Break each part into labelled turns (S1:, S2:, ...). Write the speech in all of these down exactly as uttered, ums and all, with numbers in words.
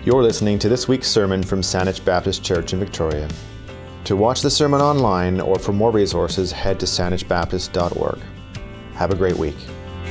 S1: You're listening to this week's sermon from Saanich Baptist Church in Victoria. To watch the sermon online or for more resources, head to saanich baptist dot org. Have a great week.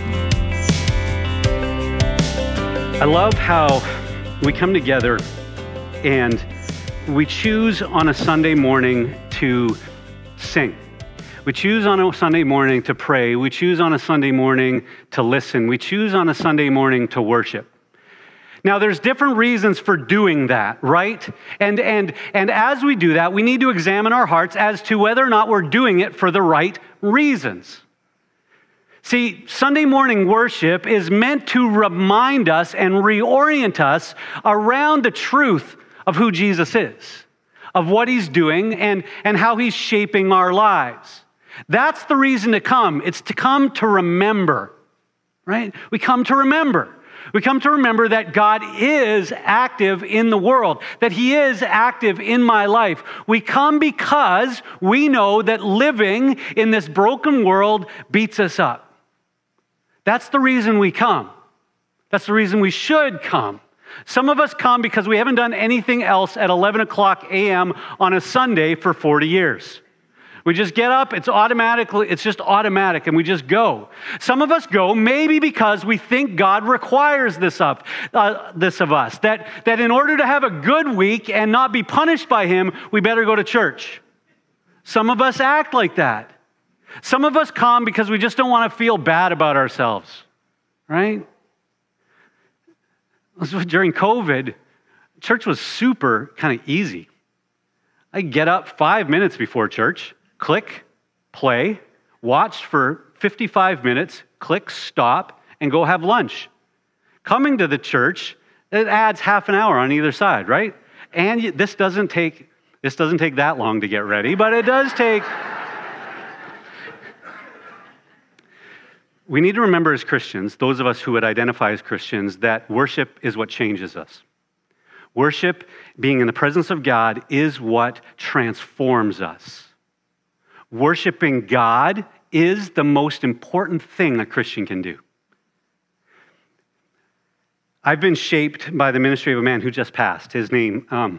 S2: I love how we come together and we choose on a Sunday morning to sing. We choose on a Sunday morning to pray. We choose on a Sunday morning to listen. We choose on a Sunday morning to worship. Now, there's different reasons for doing that, right? And, and, and as we do that, we need to examine our hearts as to whether or not we're doing it for the right reasons. See, Sunday morning worship is meant to remind us and reorient us around the truth of who Jesus is, of what he's doing, and, and how he's shaping our lives. That's the reason to come. It's to come to remember, right? We come to remember. We come to remember that God is active in the world, that he is active in my life. We come because we know that living in this broken world beats us up. That's the reason we come. That's the reason we should come. Some of us come because we haven't done anything else at eleven o'clock a.m. on a Sunday for forty years. We just get up, it's automatically, it's just automatic, and we just go. Some of us go maybe because we think God requires this of, uh, this of us, that, that in order to have a good week and not be punished by him, we better go to church. Some of us act like that. Some of us come because we just don't want to feel bad about ourselves, right? During COVID, church was super kind of easy. I get up five minutes before church, click, play, watch for fifty-five minutes, click, stop, and go have lunch. Coming to the church, it adds half an hour on either side, right? And this doesn't take this doesn't take that long to get ready, but it does take. We need to remember as Christians, those of us who would identify as Christians, that worship is what changes us. Worship, being in the presence of God, is what transforms us. Worshiping God is the most important thing a Christian can do. I've been shaped by the ministry of a man who just passed. His name, um,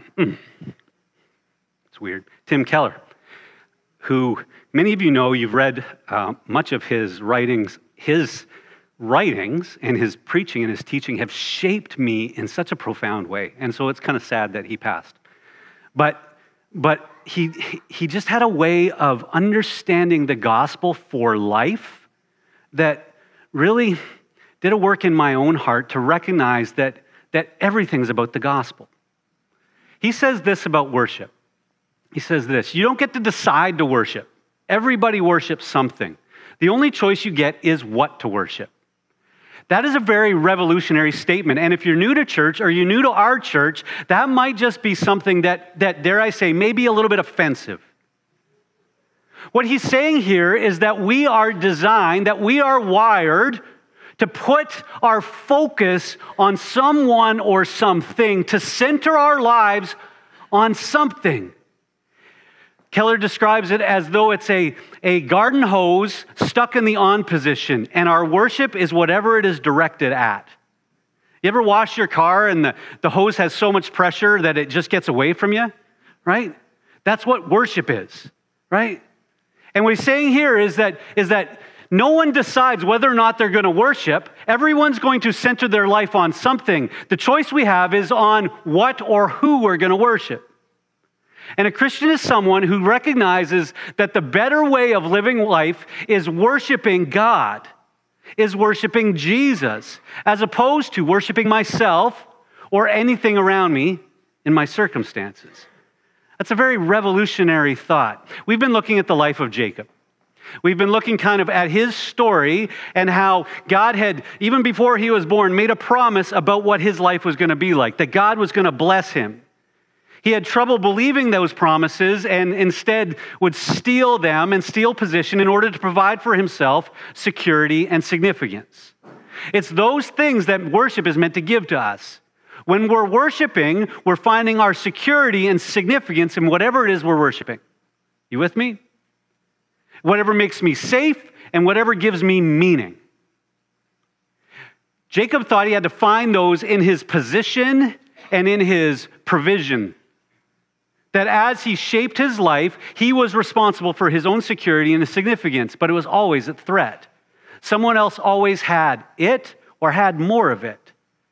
S2: it's weird, Tim Keller, who many of you know, you've read uh, much of his writings. His writings and his preaching and his teaching have shaped me in such a profound way. And so it's kind of sad that he passed. But But he he just had a way of understanding the gospel for life that really did a work in my own heart to recognize that, that everything's about the gospel. He says this about worship. He says this: you don't get to decide to worship. Everybody worships something. The only choice you get is what to worship. That is a very revolutionary statement. And if you're new to church or you're new to our church, that might just be something that, that, dare I say, may be a little bit offensive. What he's saying here is that we are designed, that we are wired to put our focus on someone or something, to center our lives on something. Keller describes it as though it's a, a garden hose stuck in the on position, and our worship is whatever it is directed at. You ever wash your car and the, the hose has so much pressure that it just gets away from you, right? That's what worship is, right? And what he's saying here is that, is that no one decides whether or not they're going to worship. Everyone's going to center their life on something. The choice we have is on what or who we're going to worship. And a Christian is someone who recognizes that the better way of living life is worshiping God, is worshiping Jesus, as opposed to worshiping myself or anything around me in my circumstances. That's a very revolutionary thought. We've been looking at the life of Jacob. We've been looking kind of at his story and how God had, even before he was born, made a promise about what his life was going to be like, that God was going to bless him. He had trouble believing those promises and instead would steal them and steal position in order to provide for himself security and significance. It's those things that worship is meant to give to us. When we're worshiping, we're finding our security and significance in whatever it is we're worshiping. You with me? Whatever makes me safe and whatever gives me meaning. Jacob thought he had to find those in his position and in his provision. That as he shaped his life, he was responsible for his own security and his significance, but it was always a threat. Someone else always had it or had more of it.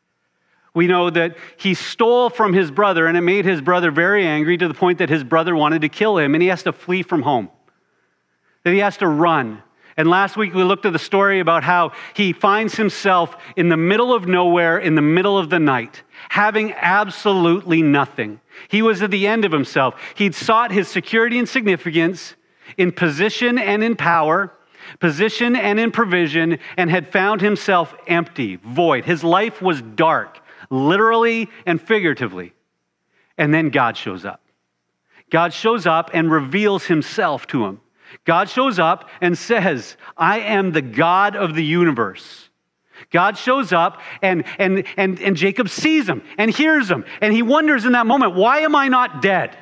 S2: We know that he stole from his brother, and it made his brother very angry to the point that his brother wanted to kill him, and he has to flee from home. That he has to run. And last week we looked at the story about how he finds himself in the middle of nowhere, in the middle of the night, having absolutely nothing. He was at the end of himself. He'd sought his security and significance in position and in power, position and in provision, and had found himself empty, void. His life was dark, literally and figuratively. And then God shows up. God shows up and reveals himself to him. God shows up and says, I am the God of the universe. God shows up and, and, and, and Jacob sees him and hears him. And he wonders in that moment, why am I not dead?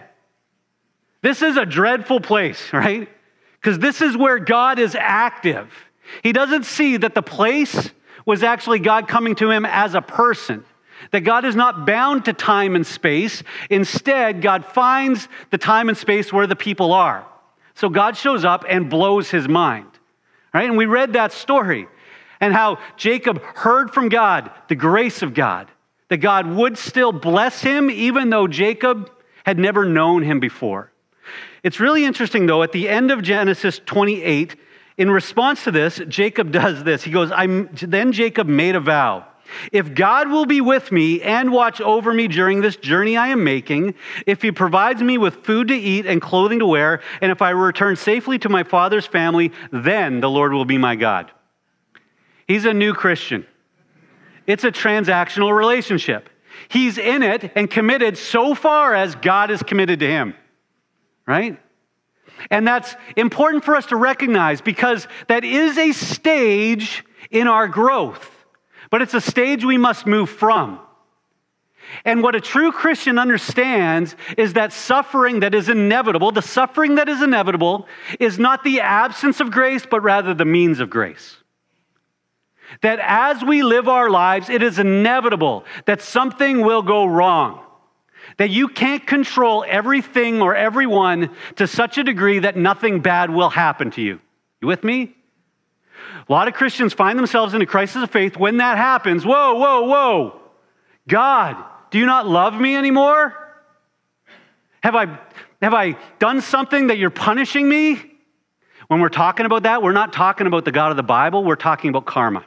S2: This is a dreadful place, right? Because this is where God is active. He doesn't see that the place was actually God coming to him as a person. That God is not bound to time and space. Instead, God finds the time and space where the people are. So God shows up and blows his mind, right? And we read that story and how Jacob heard from God, the grace of God, that God would still bless him even though Jacob had never known him before. It's really interesting though, at the end of Genesis twenty-eight, in response to this, Jacob does this. He goes, I'm, then Jacob made a vow. If God will be with me and watch over me during this journey I am making, if he provides me with food to eat and clothing to wear, and if I return safely to my father's family, then the Lord will be my God. He's a new Christian. It's a transactional relationship. He's in it and committed so far as God is committed to him, right? And that's important for us to recognize because that is a stage in our growth. But it's a stage we must move from. And what a true Christian understands is that suffering that is inevitable, the suffering that is inevitable, is not the absence of grace, but rather the means of grace. That as we live our lives, it is inevitable that something will go wrong. That you can't control everything or everyone to such a degree that nothing bad will happen to you. You with me? A lot of Christians find themselves in a crisis of faith. When that happens, whoa, whoa, whoa. God, do you not love me anymore? Have I, have I done something that you're punishing me? When we're talking about that, we're not talking about the God of the Bible. We're talking about karma.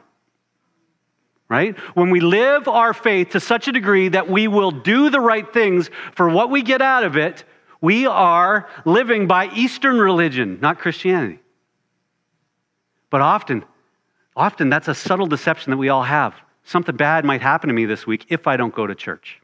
S2: Right? When we live our faith to such a degree that we will do the right things for what we get out of it, we are living by Eastern religion, not Christianity. But often, often that's a subtle deception that we all have. Something bad might happen to me this week if I don't go to church.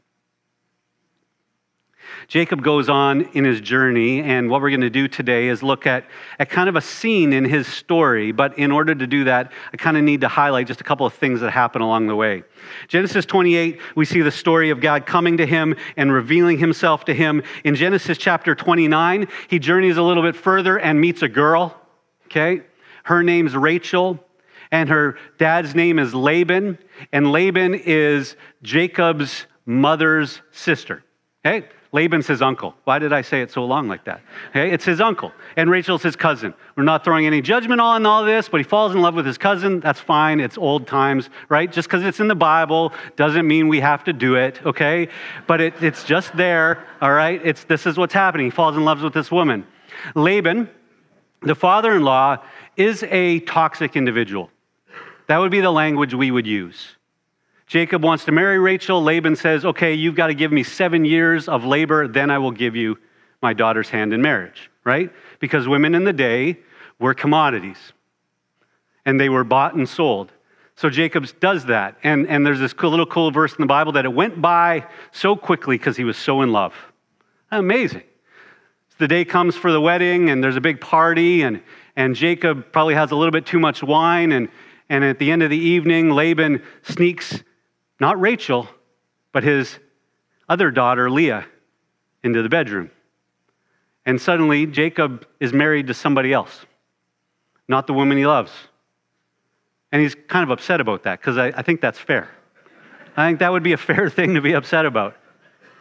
S2: Jacob goes on in his journey, and what we're going to do today is look at, at kind of a scene in his story. But in order to do that, I kind of need to highlight just a couple of things that happen along the way. Genesis twenty-eight, we see the story of God coming to him and revealing himself to him. In Genesis chapter twenty-nine, he journeys a little bit further and meets a girl, okay? Her name's Rachel, and her dad's name is Laban, and Laban is Jacob's mother's sister, okay? Laban's his uncle. Why did I say it so long like that? Okay, it's his uncle, and Rachel's his cousin. We're not throwing any judgment on all this, but he falls in love with his cousin. That's fine. It's old times, right? Just because it's in the Bible doesn't mean we have to do it, okay? But it, it's just there, all right? It's this is what's happening. He falls in love with this woman. Laban, the father-in-law, is a toxic individual. That would be the language we would use. Jacob wants to marry Rachel. Laban says, okay, you've got to give me seven years of labor, then I will give you my daughter's hand in marriage, right? Because women in the day were commodities, and they were bought and sold. So Jacob does that, and, and there's this cool, little cool verse in the Bible that it went by so quickly because he was so in love. Amazing. So the day comes for the wedding, and there's a big party, and, and Jacob probably has a little bit too much wine, and, and at the end of the evening, Laban sneaks not Rachel, but his other daughter, Leah, into the bedroom. And suddenly, Jacob is married to somebody else, not the woman he loves. And he's kind of upset about that, because I, I think that's fair. I think that would be a fair thing to be upset about.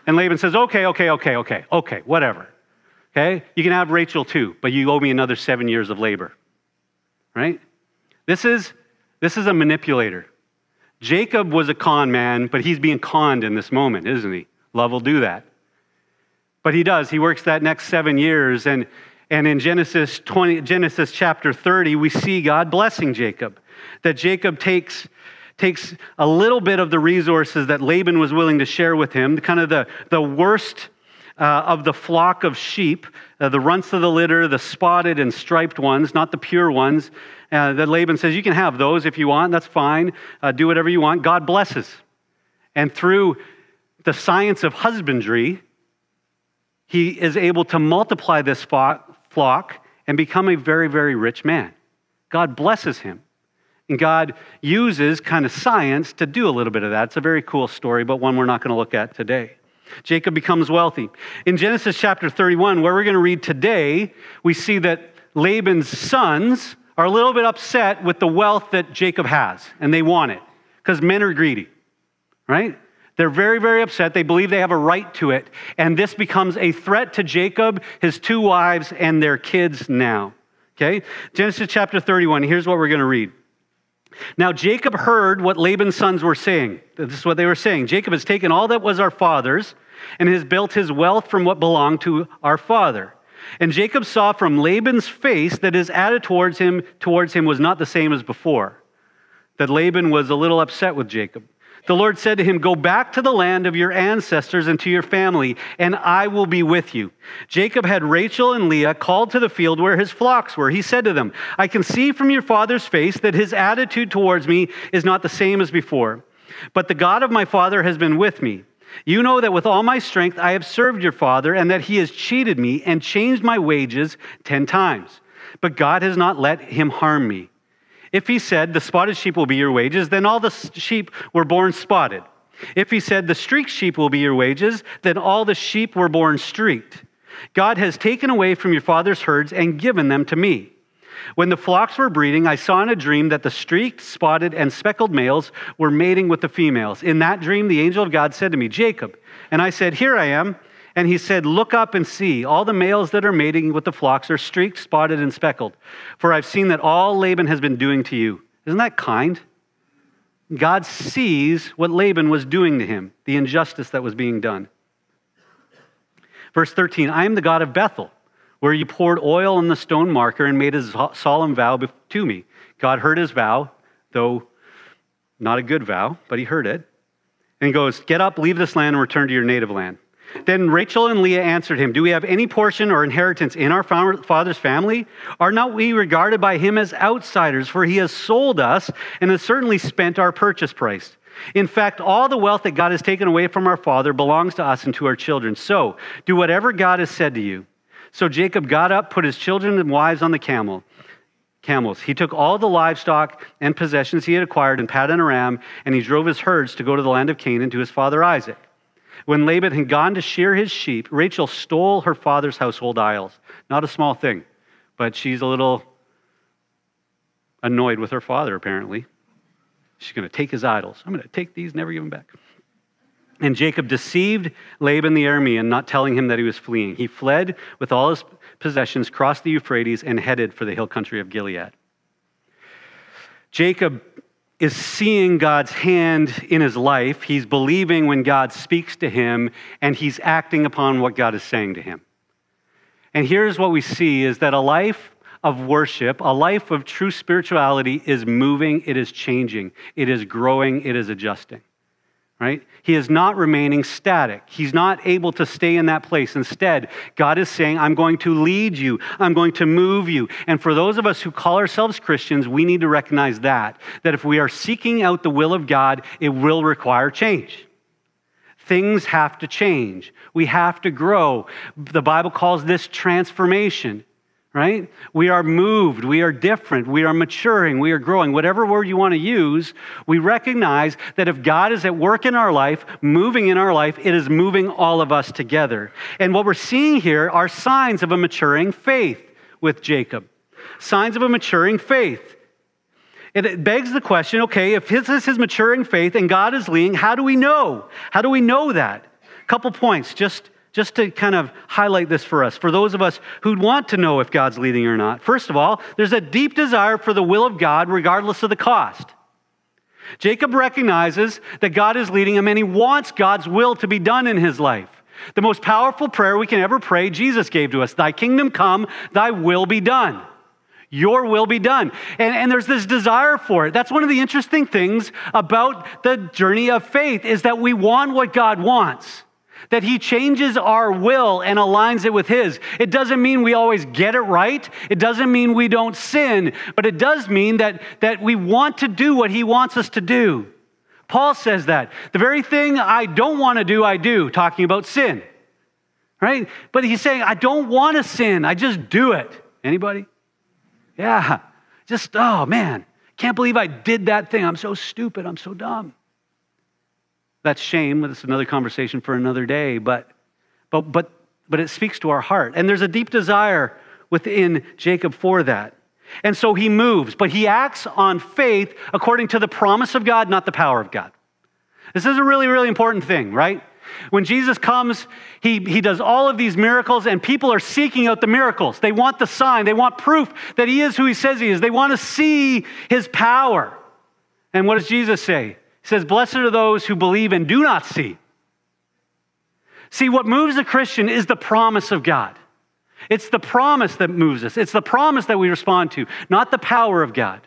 S2: And Laban says, okay, okay, okay, okay, okay, whatever. Okay, you can have Rachel too, but you owe me another seven years of labor, right? This is, this is a manipulator. Jacob was a con man, but he's being conned in this moment, isn't he? Love will do that. But he does. He works that next seven years, and, and in Genesis twenty, Genesis chapter thirty, we see God blessing Jacob. That Jacob takes, takes a little bit of the resources that Laban was willing to share with him, kind of the, the worst Uh, of the flock of sheep, uh, the runts of the litter, the spotted and striped ones, not the pure ones, uh, that Laban says, you can have those if you want, that's fine, uh, do whatever you want. God blesses. And through the science of husbandry, he is able to multiply this flock and become a very, very rich man. God blesses him. And God uses kind of science to do a little bit of that. It's a very cool story, but one we're not going to look at today. Jacob becomes wealthy. In Genesis chapter thirty-one, where we're going to read today, we see that Laban's sons are a little bit upset with the wealth that Jacob has, and they want it, because men are greedy, right? They're very, very upset. They believe they have a right to it, and this becomes a threat to Jacob, his two wives, and their kids now, okay? Genesis chapter thirty-one, here's what we're going to read. Now Jacob heard what Laban's sons were saying. This is what they were saying. Jacob has taken all that was our father's and has built his wealth from what belonged to our father. And Jacob saw from Laban's face that his attitude towards him, towards him was not the same as before. That Laban was a little upset with Jacob. The Lord said to him, go back to the land of your ancestors and to your family, and I will be with you. Jacob had Rachel and Leah called to the field where his flocks were. He said to them, I can see from your father's face that his attitude towards me is not the same as before. But the God of my father has been with me. You know that with all my strength I have served your father, and that he has cheated me and changed my wages ten times. But God has not let him harm me. If he said, the spotted sheep will be your wages, then all the sheep were born spotted. If he said, the streaked sheep will be your wages, then all the sheep were born streaked. God has taken away from your father's herds and given them to me. When the flocks were breeding, I saw in a dream that the streaked, spotted, and speckled males were mating with the females. In that dream, the angel of God said to me, Jacob. And I said, here I am. And he said, look up and see. All the males that are mating with the flocks are streaked, spotted, and speckled. For I've seen that all Laban has been doing to you. Isn't that kind? God sees what Laban was doing to him, the injustice that was being done. Verse thirteen, I am the God of Bethel, where you poured oil on the stone marker and made a solemn vow to me. God heard his vow, though not a good vow, but he heard it. And he goes, get up, leave this land, and return to your native land. Then Rachel and Leah answered him, do we have any portion or inheritance in our father's family? Are not we regarded by him as outsiders? For he has sold us and has certainly spent our purchase price. In fact, all the wealth that God has taken away from our father belongs to us and to our children. So do whatever God has said to you. So Jacob got up, put his children and wives on the camel, camels. He took all the livestock and possessions he had acquired in Paddan Aram, and he drove his herds to go to the land of Canaan to his father Isaac. When Laban had gone to shear his sheep, Rachel stole her father's household idols. Not a small thing, but she's a little annoyed with her father, apparently. She's going to take his idols. I'm going to take these, never give them back. And Jacob deceived Laban the Aramean, not telling him that he was fleeing. He fled with all his possessions, crossed the Euphrates, and headed for the hill country of Gilead. Jacob is seeing God's hand in his life. He's believing when God speaks to him, and he's acting upon what God is saying to him. And here's what we see is that a life of worship, a life of true spirituality is moving, it is changing, it is growing, it is adjusting. Right? He is not remaining static. He's not able to stay in that place. Instead, God is saying, I'm going to lead you. I'm going to move you. And for those of us who call ourselves Christians, we need to recognize that, that if we are seeking out the will of God, it will require change. Things have to change. We have to grow. The Bible calls this transformation. Right? We are moved, we are different, we are maturing, we are growing. Whatever word you want to use, we recognize that if God is at work in our life, moving in our life, it is moving all of us together. And what we're seeing here are signs of a maturing faith with Jacob. Signs of a maturing faith. It begs the question, okay, if this is his maturing faith and God is leading, how do we know? How do we know that? couple points just, just to kind of highlight this for us, for those of us who'd want to know if God's leading or not. First of all, there's a deep desire for the will of God regardless of the cost. Jacob recognizes that God is leading him and he wants God's will to be done in his life. The most powerful prayer we can ever pray, Jesus gave to us, thy kingdom come, thy will be done. Your will be done. And, and there's this desire for it. That's one of the interesting things about the journey of faith is that we want what God wants. That he changes our will and aligns it with his. It doesn't mean we always get it right. It doesn't mean we don't sin. But it does mean that, that we want to do what he wants us to do. Paul says that. The very thing I don't want to do, I do, talking about sin. Right? But he's saying, I don't want to sin. I just do it. Anybody? Yeah. Just, oh man, can't believe I did that thing. I'm so stupid. I'm so dumb. That's shame. That's another conversation for another day. But, but, but, but it speaks to our heart. And there's a deep desire within Jacob for that. And so he moves, but he acts on faith according to the promise of God, not the power of God. This is a really, really important thing, right? When Jesus comes, he, he does all of these miracles, and people are seeking out the miracles. They want the sign. They want proof that he is who he says he is. They want to see his power. And what does Jesus say? He says, blessed are those who believe and do not see. See, what moves a Christian is the promise of God. It's the promise that moves us. It's the promise that we respond to, not the power of God.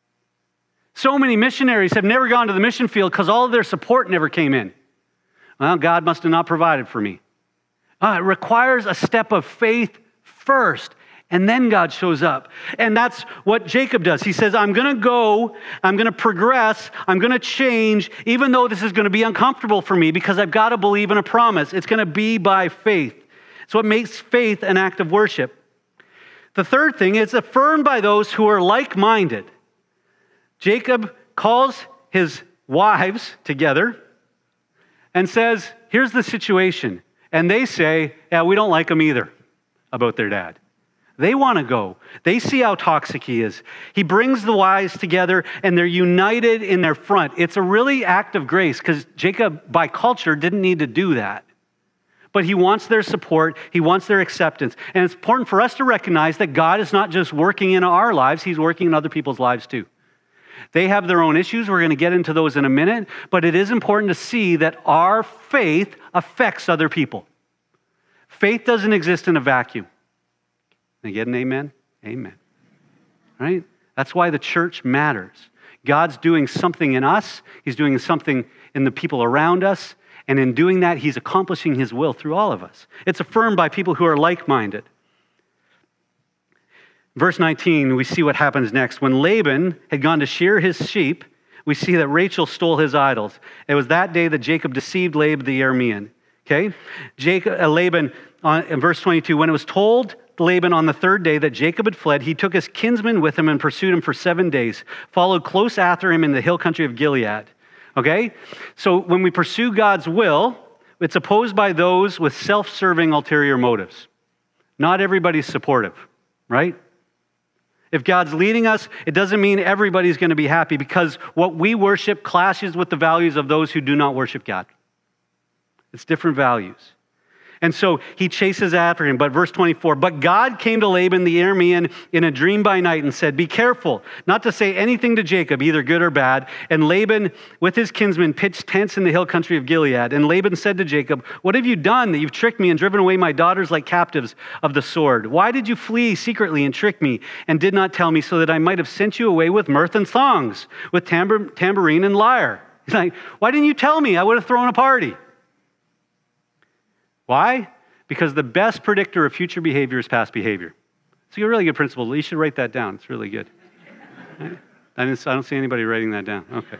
S2: So many missionaries have never gone to the mission field because all of their support never came in. Well, God must have not provided for me. Uh, it requires a step of faith first, and then God shows up. And that's what Jacob does. He says, I'm going to go, I'm going to progress, I'm going to change, even though this is going to be uncomfortable for me because I've got to believe in a promise. It's going to be by faith. It's what makes faith an act of worship. The third thing is affirmed by those who are like-minded. Jacob calls his wives together and says, here's the situation. And they say, yeah, we don't like him either about their dad. They want to go. They see how toxic he is. He brings the wives together and they're united in their front. It's a really act of grace because Jacob, by culture, didn't need to do that. But he wants their support. He wants their acceptance. And it's important for us to recognize that God is not just working in our lives. He's working in other people's lives too. They have their own issues. We're going to get into those in a minute. But it is important to see that our faith affects other people. Faith doesn't exist in a vacuum. Can I get an amen? Amen. Right? That's why the church matters. God's doing something in us. He's doing something in the people around us. And in doing that, he's accomplishing his will through all of us. It's affirmed by people who are like-minded. Verse nineteen, we see what happens next. When Laban had gone to shear his sheep, we see that Rachel stole his idols. It was that day that Jacob deceived Laban the Aramean. Okay? Jacob, uh, Laban, uh, in verse twenty-two, when it was told Laban on the third day that Jacob had fled, he took his kinsman with him and pursued him for seven days, followed close after him in the hill country of Gilead. Okay? So when we pursue God's will, it's opposed by those with self-serving ulterior motives. Not everybody's supportive, right? If God's leading us, it doesn't mean everybody's going to be happy because what we worship clashes with the values of those who do not worship God. It's different values. And so he chases after him. But verse twenty-four, but God came to Laban the Aramean in a dream by night and said, be careful not to say anything to Jacob, either good or bad. And Laban, with his kinsmen, pitched tents in the hill country of Gilead. And Laban said to Jacob, what have you done that you've tricked me and driven away my daughters like captives of the sword? Why did you flee secretly and trick me and did not tell me so that I might have sent you away with mirth and thongs, with tambor- tambourine and lyre? He's like, why didn't you tell me? I would have thrown a party. Why? Because the best predictor of future behavior is past behavior. It's a really good principle. You should write that down. It's really good. I, didn't, I don't see anybody writing that down. Okay.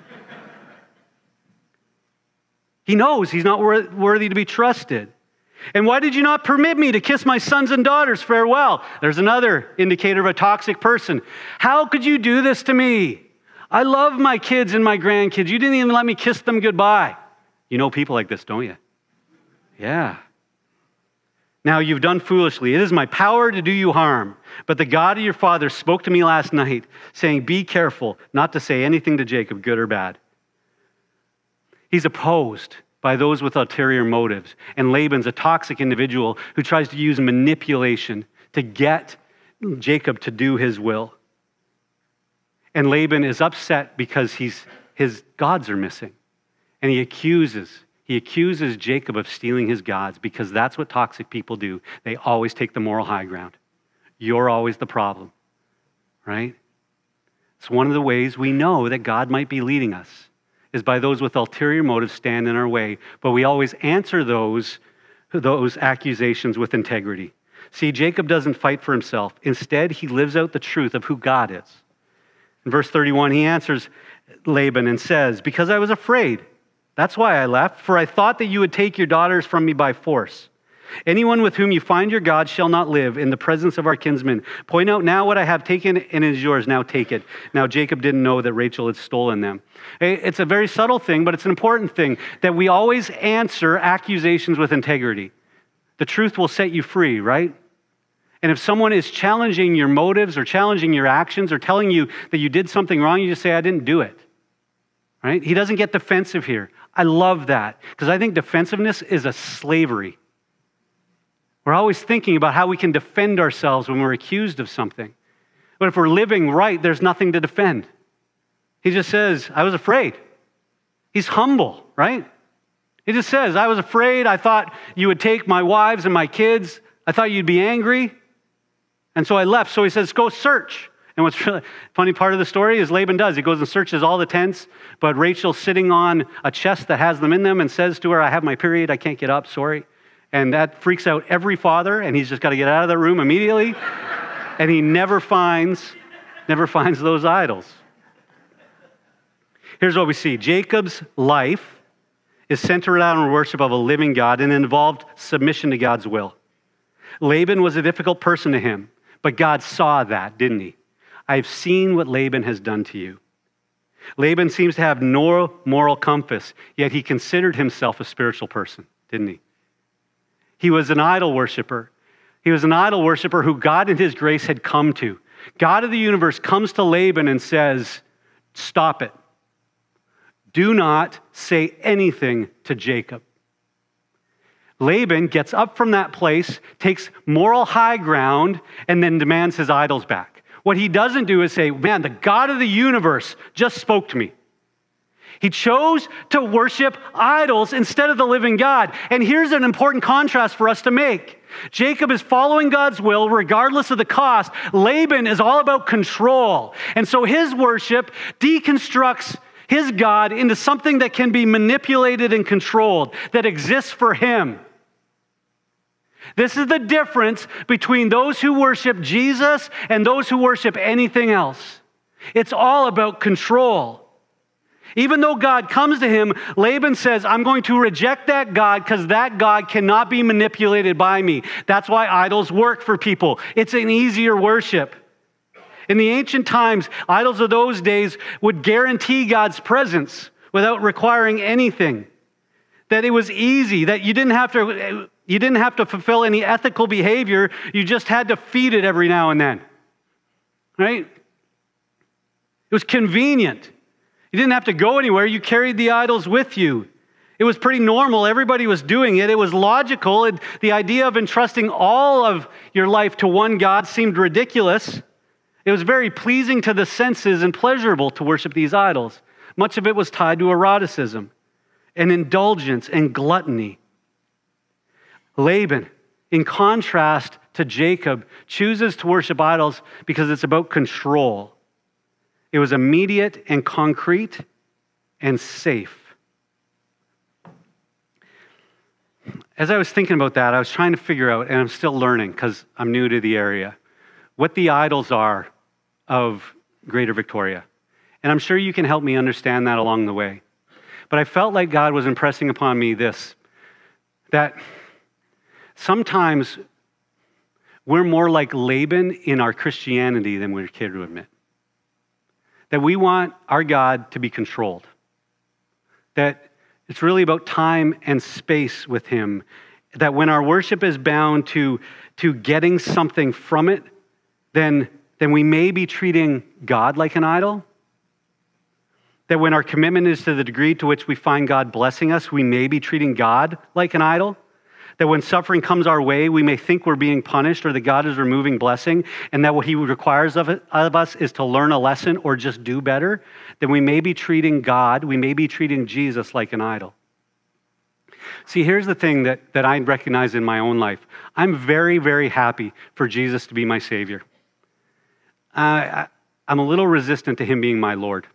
S2: He knows he's not worthy to be trusted. And why did you not permit me to kiss my sons and daughters farewell? There's another indicator of a toxic person. How could you do this to me? I love my kids and my grandkids. You didn't even let me kiss them goodbye. You know people like this, don't you? Yeah. Now you've done foolishly. It is my power to do you harm. But the God of your father spoke to me last night, saying, be careful not to say anything to Jacob, good or bad. He's opposed. by those with ulterior motives. And Laban's a toxic individual who tries to use manipulation to get Jacob to do his will. And Laban is upset because he's, his gods are missing. And he accuses, he accuses Jacob of stealing his gods because that's what toxic people do. They always take the moral high ground. You're always the problem, right? It's one of the ways we know that God might be leading us is by those with ulterior motives stand in our way, but we always answer those, those accusations with integrity. See, Jacob doesn't fight for himself. Instead, he lives out the truth of who God is. In verse thirty-one, he answers Laban and says, because I was afraid, that's why I left, for I thought that you would take your daughters from me by force. Anyone with whom you find your God shall not live in the presence of our kinsmen. Point out now what I have taken and it is yours. Now take it. Now Jacob didn't know that Rachel had stolen them. It's a very subtle thing, but it's an important thing that we always answer accusations with integrity. The truth will set you free, right? And if someone is challenging your motives or challenging your actions or telling you that you did something wrong, you just say, I didn't do it, right? He doesn't get defensive here. I love that because I think defensiveness is a slavery. We're always thinking about how we can defend ourselves when we're accused of something. But if we're living right, there's nothing to defend. He just says, I was afraid. He's humble, right? He just says, I was afraid. I thought you would take my wives and my kids. I thought you'd be angry. And so I left. So he says, go search. And what's really funny part of the story is Laban does. He goes and searches all the tents, but Rachel's sitting on a chest that has them in them and says to her, I have my period. I can't get up. Sorry. And that freaks out every father, and he's just got to get out of that room immediately. And he never finds, never finds those idols. Here's what we see. Jacob's life is centered on worship of a living God and involved submission to God's will. Laban was a difficult person to him, but God saw that, didn't he? I've seen what Laban has done to you. Laban seems to have no moral compass, yet he considered himself a spiritual person, didn't he? He was an idol worshiper. He was an idol worshiper who God in his grace had come to. God of the universe comes to Laban and says, stop it. Do not say anything to Jacob. Laban gets up from that place, takes moral high ground, and then demands his idols back. What he doesn't do is say, man, the God of the universe just spoke to me. He chose to worship idols instead of the living God. And here's an important contrast for us to make. Jacob is following God's will regardless of the cost. Laban is all about control. And so his worship deconstructs his God into something that can be manipulated and controlled, that exists for him. This is the difference between those who worship Jesus and those who worship anything else. It's all about control. Even though God comes to him, Laban says, I'm going to reject that God because that God cannot be manipulated by me. That's why idols work for people. It's an easier worship. In the ancient times, idols of those days would guarantee God's presence without requiring anything. That it was easy, that you didn't have to, you didn't have to fulfill any ethical behavior. You just had to feed it every now and then. Right? It was convenient. You didn't have to go anywhere. You carried the idols with you. It was pretty normal. Everybody was doing it. It was logical. It, the idea of entrusting all of your life to one God seemed ridiculous. It was very pleasing to the senses and pleasurable to worship these idols. Much of it was tied to eroticism and indulgence and gluttony. Laban, in contrast to Jacob, chooses to worship idols because it's about control. It was immediate and concrete and safe. As I was thinking about that, I was trying to figure out, and I'm still learning because I'm new to the area, what the idols are of Greater Victoria. And I'm sure you can help me understand that along the way. But I felt like God was impressing upon me this, that sometimes we're more like Laban in our Christianity than we're care to admit. That we want our God to be controlled. That it's really about time and space with him. That when our worship is bound to, to getting something from it, then, then we may be treating God like an idol. That when our commitment is to the degree to which we find God blessing us, we may be treating God like an idol. That when suffering comes our way, we may think we're being punished or that God is removing blessing, and that what he requires of, it, of us is to learn a lesson or just do better. Then we may be treating God, we may be treating Jesus like an idol. See, here's the thing that, that I recognize in my own life. I'm very, very happy for Jesus to be my Savior. Uh, I, I'm a little resistant to him being my Lord.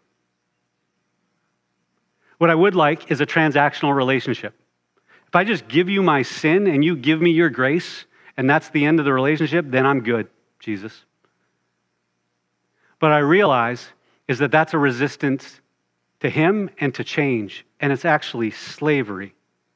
S2: What I would like is a transactional relationship. If I just give you my sin and you give me your grace, and that's the end of the relationship, then I'm good, Jesus. But I realize is that that's a resistance to him and to change, and it's actually slavery.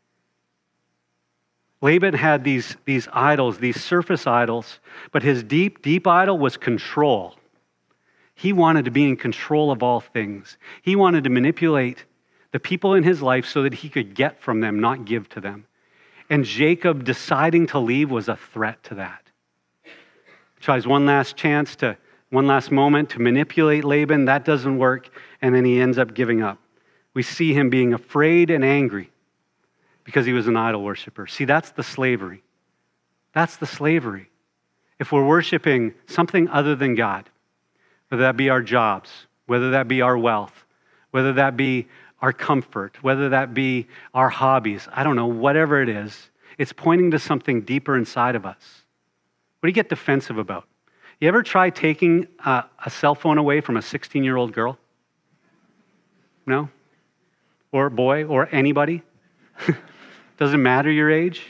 S2: Laban had these, these idols, these surface idols, but his deep, deep idol was control. He wanted to be in control of all things. He wanted to manipulate the people in his life so that he could get from them, not give to them. And Jacob deciding to leave was a threat to that. Tries one last chance to, one last moment to manipulate Laban. That doesn't work, and then he ends up giving up. We see him being afraid and angry because he was an idol worshiper. See, that's the slavery. That's the slavery. If we're worshiping something other than God, whether that be our jobs, whether that be our wealth, whether that be our comfort, whether that be our hobbies, I don't know, whatever it is, it's pointing to something deeper inside of us. What do you get defensive about? You ever try taking a, a cell phone away from a sixteen-year-old girl? No? Or boy, or anybody? Doesn't matter your age.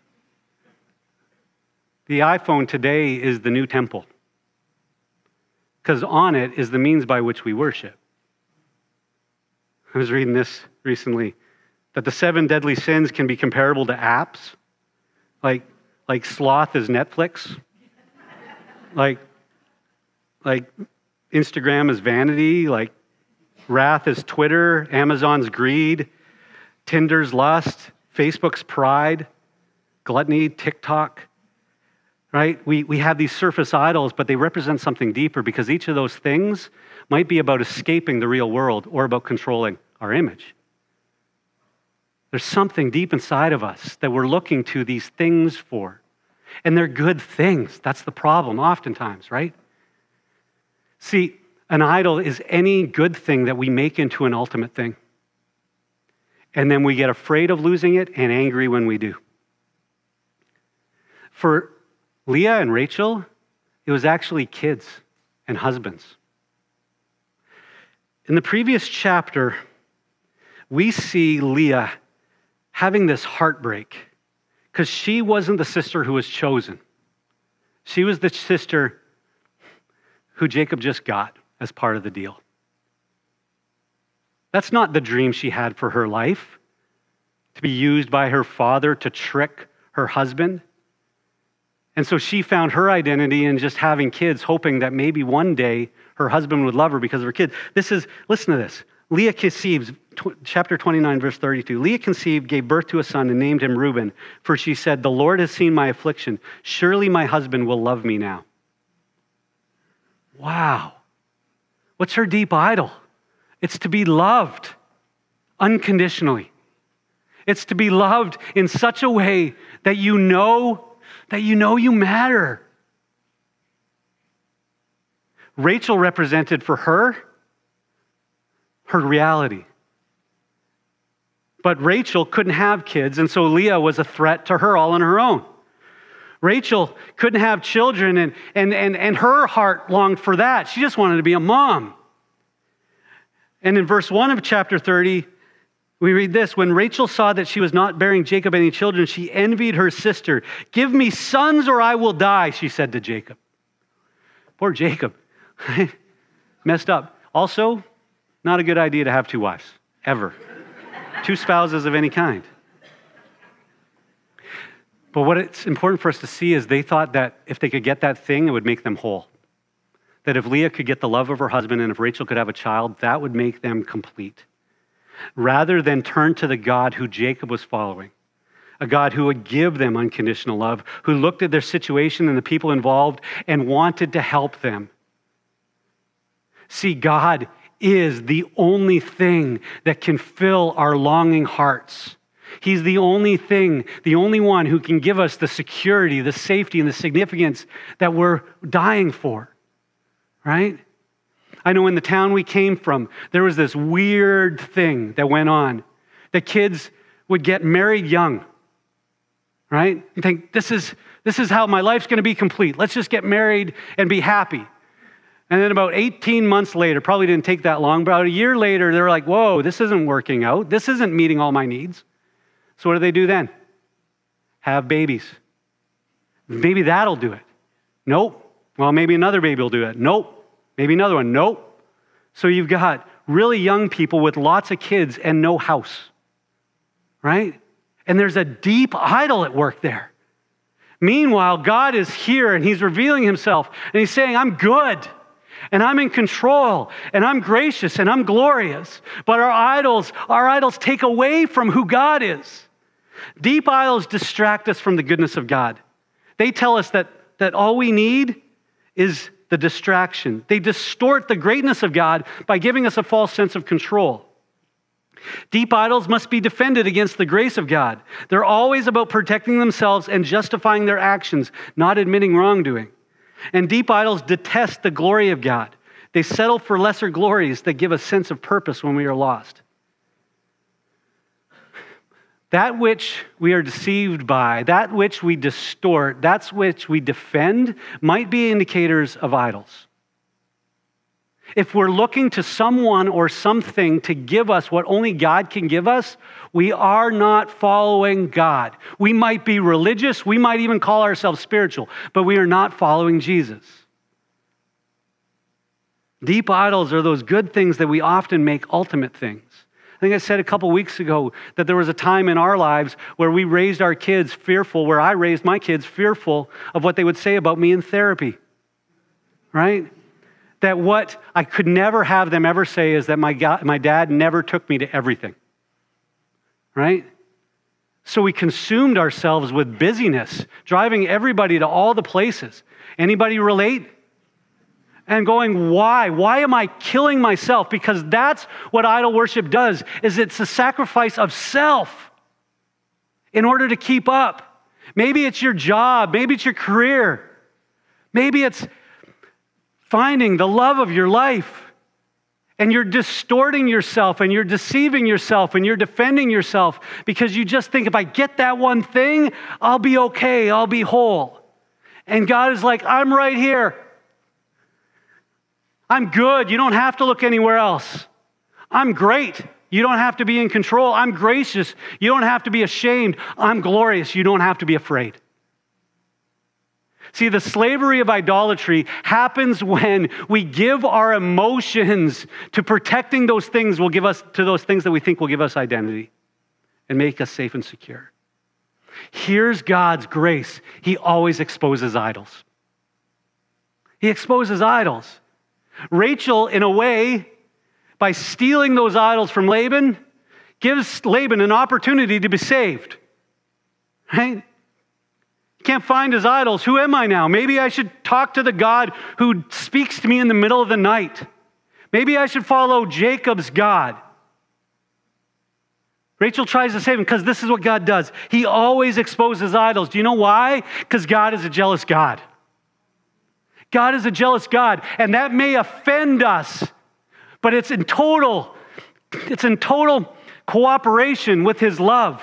S2: The iPhone today is the new temple, because on it is the means by which we worship. I was reading this recently, that the seven deadly sins can be comparable to apps. Like, like sloth is Netflix. like, like Instagram is vanity. Like wrath is Twitter. Amazon's greed. Tinder's lust. Facebook's pride. Gluttony, TikTok. Right? We, we have these surface idols, but they represent something deeper because each of those things might be about escaping the real world or about controlling our image. There's something deep inside of us that we're looking to these things for. And they're good things. That's the problem oftentimes, right? See, an idol is any good thing that we make into an ultimate thing. And then we get afraid of losing it and angry when we do. For Leah and Rachel, it was actually kids and husbands. In the previous chapter, we see Leah having this heartbreak because she wasn't the sister who was chosen. She was the sister who Jacob just got as part of the deal. That's not the dream she had for her life, to be used by her father to trick her husband. And so she found her identity in just having kids, hoping that maybe one day her husband would love her because of her kids. This is, listen to this. Leah conceives, chapter twenty-nine, verse thirty-two. Leah conceived, gave birth to a son, and named him Reuben, for she said, "The Lord has seen my affliction. Surely my husband will love me now." Wow. What's her deep idol? It's to be loved unconditionally. It's to be loved in such a way that you know that you know you matter. Rachel represented for her her reality. But Rachel couldn't have kids, and so Leah was a threat to her all on her own. Rachel couldn't have children, and, and, and, and her heart longed for that. She just wanted to be a mom. And in verse one of chapter thirty, we read this: when Rachel saw that she was not bearing Jacob any children, she envied her sister. "Give me sons or I will die," she said to Jacob. Poor Jacob. Messed up. Also, not a good idea to have two wives, ever. Two spouses of any kind. But what it's important for us to see is they thought that if they could get that thing, it would make them whole. That if Leah could get the love of her husband and if Rachel could have a child, that would make them complete. Rather than turn to the God who Jacob was following, a God who would give them unconditional love, who looked at their situation and the people involved and wanted to help them. See, God is the only thing that can fill our longing hearts. He's the only thing, the only one who can give us the security, the safety, and the significance that we're dying for, right? I know in the town we came from, there was this weird thing that went on. The kids would get married young, right? You think, this is, this is how my life's going to be complete. Let's just get married and be happy. And then about eighteen months later, probably didn't take that long, but about a year later, they're like, whoa, this isn't working out. This isn't meeting all my needs. So what do they do then? Have babies. Maybe that'll do it. Nope. Well, maybe another baby will do it. Nope. Maybe another one. Nope. So you've got really young people with lots of kids and no house, right? And there's a deep idol at work there. Meanwhile, God is here and he's revealing himself and he's saying, I'm good and I'm in control and I'm gracious and I'm glorious. But our idols, our idols take away from who God is. Deep idols distract us from the goodness of God. They tell us that, that all we need is the distraction. They distort the greatness of God by giving us a false sense of control. Deep idols must be defended against the grace of God. They're always about protecting themselves and justifying their actions, not admitting wrongdoing. And deep idols detest the glory of God. They settle for lesser glories that give a sense of purpose when we are lost. That which we are deceived by, that which we distort, that which we defend, might be indicators of idols. If we're looking to someone or something to give us what only God can give us, we are not following God. We might be religious, we might even call ourselves spiritual, but we are not following Jesus. Deep idols are those good things that we often make ultimate things. I think I said a couple weeks ago that there was a time in our lives where we raised our kids fearful, where I raised my kids fearful of what they would say about me in therapy, right? That what I could never have them ever say is that my, God, my dad never took me to everything, right? So we consumed ourselves with busyness, driving everybody to all the places. Anybody relate? And going, why? Why am I killing myself? Because that's what idol worship does, is it's a sacrifice of self in order to keep up. Maybe it's your job. Maybe it's your career. Maybe it's finding the love of your life. And you're distorting yourself and you're deceiving yourself and you're defending yourself because you just think, if I get that one thing, I'll be okay. I'll be whole. And God is like, I'm right here. I'm good. You don't have to look anywhere else. I'm great. You don't have to be in control. I'm gracious. You don't have to be ashamed. I'm glorious. You don't have to be afraid. See, the slavery of idolatry happens when we give our emotions to protecting those things will give us to those things that we think will give us identity and make us safe and secure. Here's God's grace. He always exposes idols. He exposes idols. Rachel, in a way, by stealing those idols from Laban, gives Laban an opportunity to be saved. Right? He can't find his idols. Who am I now? Maybe I should talk to the God who speaks to me in the middle of the night. Maybe I should follow Jacob's God. Rachel tries to save him because this is what God does. He always exposes idols. Do you know why? Because God is a jealous God. God is a jealous God, and that may offend us, but it's in total, it's in total cooperation with his love.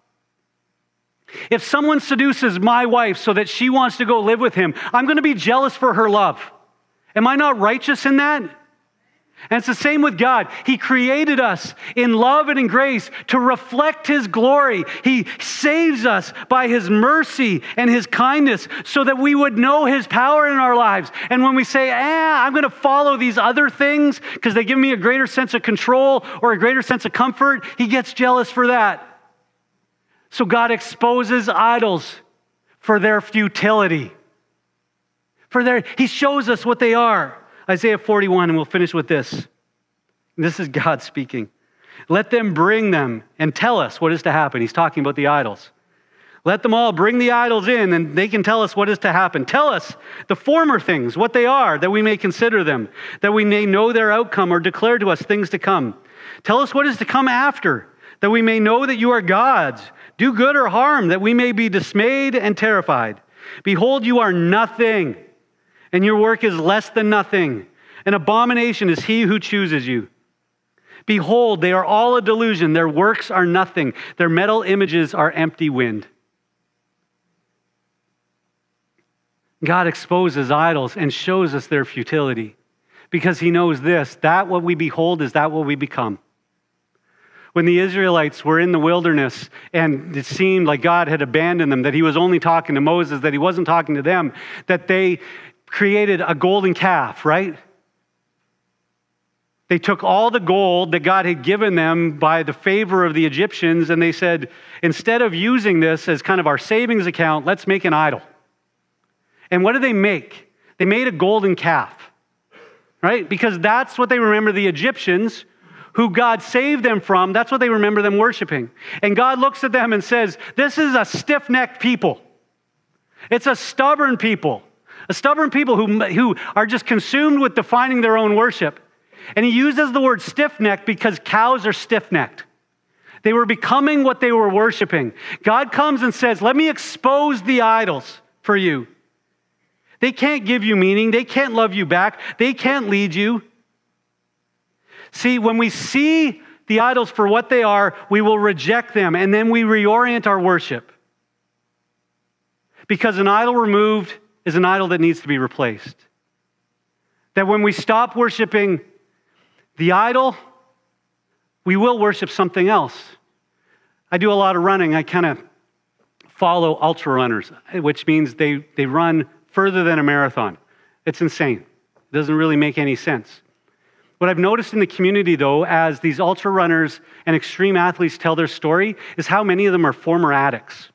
S2: If someone seduces my wife so that she wants to go live with him, I'm going to be jealous for her love. Am I not righteous in that? And it's the same with God. He created us in love and in grace to reflect his glory. He saves us by his mercy and his kindness so that we would know his power in our lives. And when we say, ah, I'm going to follow these other things because they give me a greater sense of control or a greater sense of comfort, he gets jealous for that. So God exposes idols for their futility. For their, he shows us what they are. Isaiah forty-one, and we'll finish with this. This is God speaking. Let them bring them and tell us what is to happen. He's talking about the idols. Let them all bring the idols in, and they can tell us what is to happen. Tell us the former things, what they are, that we may consider them, that we may know their outcome, or declare to us things to come. Tell us what is to come after, that we may know that you are gods. Do good or harm, that we may be dismayed and terrified. Behold, you are nothing, and your work is less than nothing. An abomination is he who chooses you. Behold, they are all a delusion. Their works are nothing. Their metal images are empty wind. God exposes idols and shows us their futility because he knows this, that what we behold is that what we become. When the Israelites were in the wilderness and it seemed like God had abandoned them, that he was only talking to Moses, that he wasn't talking to them, that they created a golden calf, right? They took all the gold that God had given them by the favor of the Egyptians, and they said, instead of using this as kind of our savings account, let's make an idol. And what did they make? They made a golden calf, right? Because that's what they remember the Egyptians, who God saved them from, that's what they remember them worshiping. And God looks at them and says, this is a stiff-necked people. It's a stubborn people. A stubborn people who, who are just consumed with defining their own worship. And he uses the word stiff-necked because cows are stiff-necked. They were becoming what they were worshiping. God comes and says, let me expose the idols for you. They can't give you meaning. They can't love you back. They can't lead you. See, when we see the idols for what they are, we will reject them, and then we reorient our worship. Because an idol removed is an idol that needs to be replaced. That when we stop worshiping the idol, we will worship something else. I do a lot of running. I kind of follow ultra runners, which means they, they run further than a marathon. It's insane. It doesn't really make any sense. What I've noticed in the community, though, as these ultra runners and extreme athletes tell their story, is how many of them are former addicts.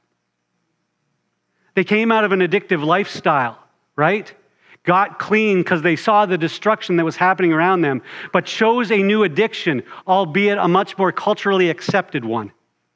S2: They came out of an addictive lifestyle, right? Got clean because they saw the destruction that was happening around them, but chose a new addiction, albeit a much more culturally accepted one.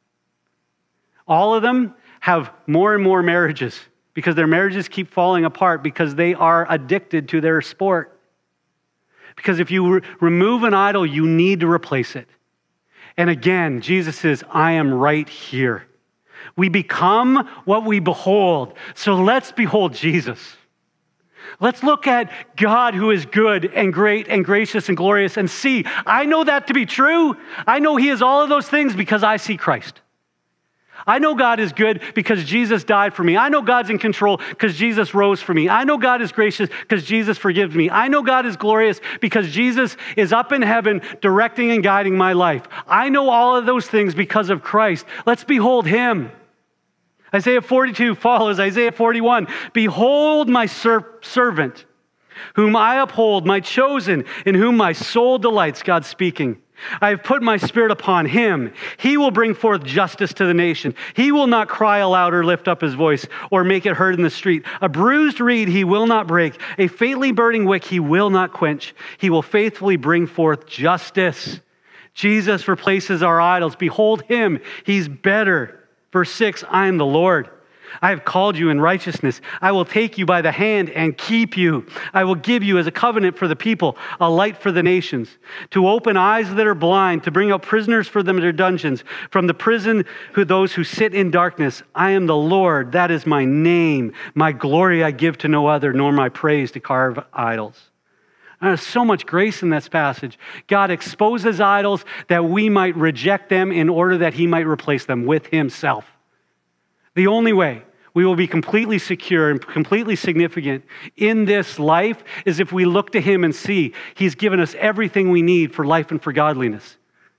S2: All of them have more and more marriages because their marriages keep falling apart because they are addicted to their sport. Because if you re- remove an idol, you need to replace it. And again, Jesus says, I am right here. We become what we behold. So let's behold Jesus. Let's look at God who is good and great and gracious and glorious and see, I know that to be true. I know he is all of those things because I see Christ. I know God is good because Jesus died for me. I know God's in control because Jesus rose for me. I know God is gracious because Jesus forgives me. I know God is glorious because Jesus is up in heaven directing and guiding my life. I know all of those things because of Christ. Let's behold him. Isaiah forty-two follows Isaiah forty-one. Behold my ser- servant, whom I uphold, my chosen, in whom my soul delights. God speaking. I have put my spirit upon him. He will bring forth justice to the nation. He will not cry aloud or lift up his voice or make it heard in the street. A bruised reed he will not break. A faintly burning wick he will not quench. He will faithfully bring forth justice. Jesus replaces our idols. Behold him. He's better. Verse six, I am the Lord. I have called you in righteousness. I will take you by the hand and keep you. I will give you as a covenant for the people, a light for the nations, to open eyes that are blind, to bring out prisoners for them in their dungeons, from the prison who those who sit in darkness. I am the Lord, that is my name. My glory I give to no other, nor my praise to carve idols. And there's so much grace in this passage. God exposes idols that we might reject them in order that he might replace them with himself. The only way we will be completely secure and completely significant in this life is if we look to him and see he's given us everything we need for life and for godliness.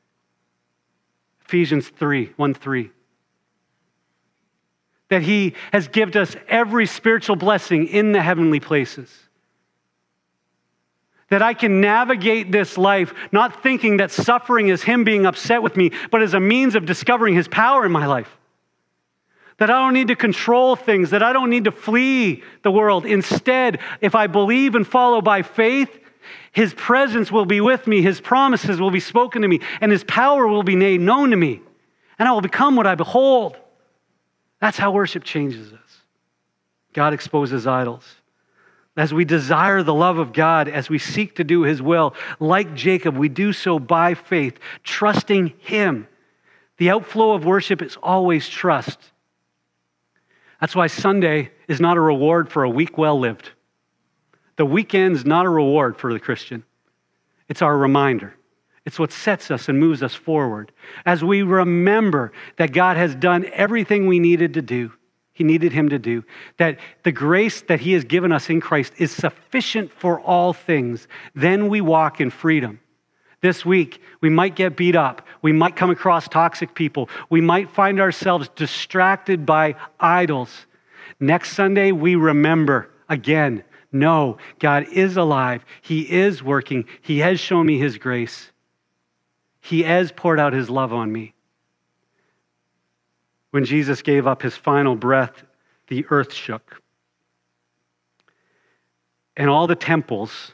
S2: Ephesians three, one, three. That he has given us every spiritual blessing in the heavenly places. That I can navigate this life not thinking that suffering is him being upset with me, but as a means of discovering his power in my life. That I don't need to control things, that I don't need to flee the world. Instead, if I believe and follow by faith, his presence will be with me, his promises will be spoken to me, and his power will be made known to me, and I will become what I behold. That's how worship changes us. God exposes idols. As we desire the love of God, as we seek to do his will, like Jacob, we do so by faith, trusting him. The outflow of worship is always trust. That's why Sunday is not a reward for a week well lived. The weekend's not a reward for the Christian. It's our reminder. It's what sets us and moves us forward. As we remember that God has done everything we needed to do, he needed him to do, that the grace that he has given us in Christ is sufficient for all things, then we walk in freedom. This week, we might get beat up. We might come across toxic people. We might find ourselves distracted by idols. Next Sunday, we remember again, no, God is alive. He is working. He has shown me his grace. He has poured out his love on me. When Jesus gave up his final breath, the earth shook. And all the temples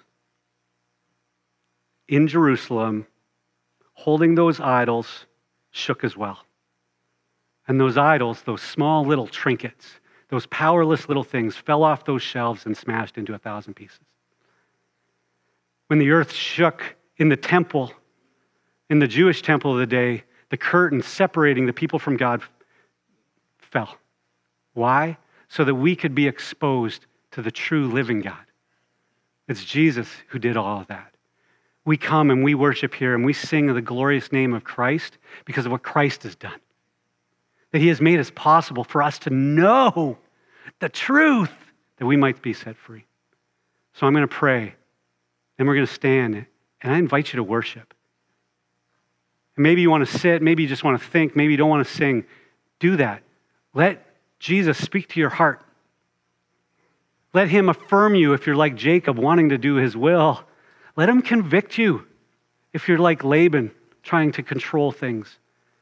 S2: in Jerusalem, holding those idols, shook as well. And those idols, those small little trinkets, those powerless little things, fell off those shelves and smashed into a thousand pieces. When the earth shook in the temple, in the Jewish temple of the day, the curtain separating the people from God fell. Why? So that we could be exposed to the true living God. It's Jesus who did all of that. We come and we worship here and we sing the glorious name of Christ because of what Christ has done. That he has made it possible for us to know the truth that we might be set free. So I'm going to pray, and we're going to stand, and I invite you to worship. And maybe you want to sit, maybe you just want to think, maybe you don't want to sing. Do that. Let Jesus speak to your heart. Let him affirm you if you're like Jacob, wanting to do his will. Let him convict you if you're like Laban, trying to control things.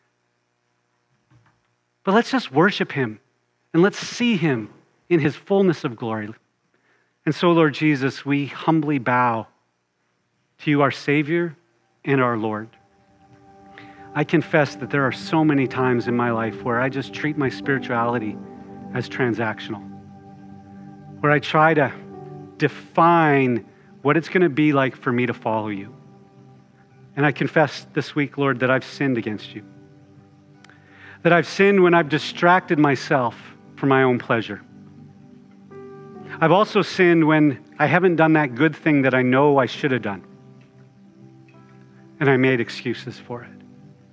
S2: But let's just worship him and let's see him in his fullness of glory. And so, Lord Jesus, we humbly bow to you, our Savior and our Lord. I confess that there are so many times in my life where I just treat my spirituality as transactional, where I try to define what it's going to be like for me to follow you. And I confess this week, Lord, that I've sinned against you. That I've sinned when I've distracted myself for my own pleasure. I've also sinned when I haven't done that good thing that I know I should have done. And I made excuses for it.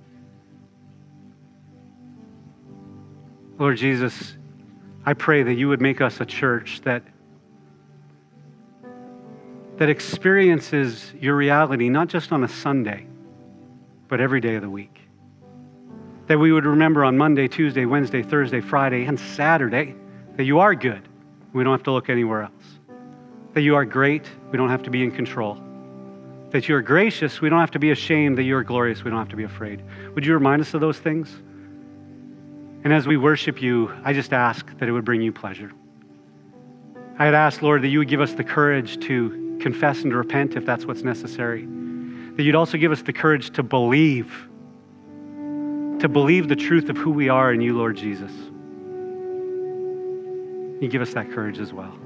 S2: Lord Jesus, I pray that you would make us a church that that experiences your reality, not just on a Sunday, but every day of the week. That we would remember on Monday, Tuesday, Wednesday, Thursday, Friday, and Saturday that you are good. We don't have to look anywhere else. That you are great. We don't have to be in control. That you are gracious. We don't have to be ashamed. That you are glorious. We don't have to be afraid. Would you remind us of those things? And as we worship you, I just ask that it would bring you pleasure. I had asked, Lord, that you would give us the courage to confess and to repent if that's what's necessary. That you'd also give us the courage to believe, to believe the truth of who we are in you, Lord Jesus. You give us that courage as well.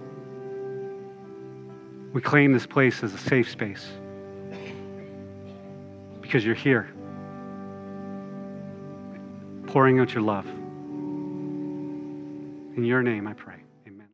S2: We claim this place as a safe space because you're here, pouring out your love. In your name I pray.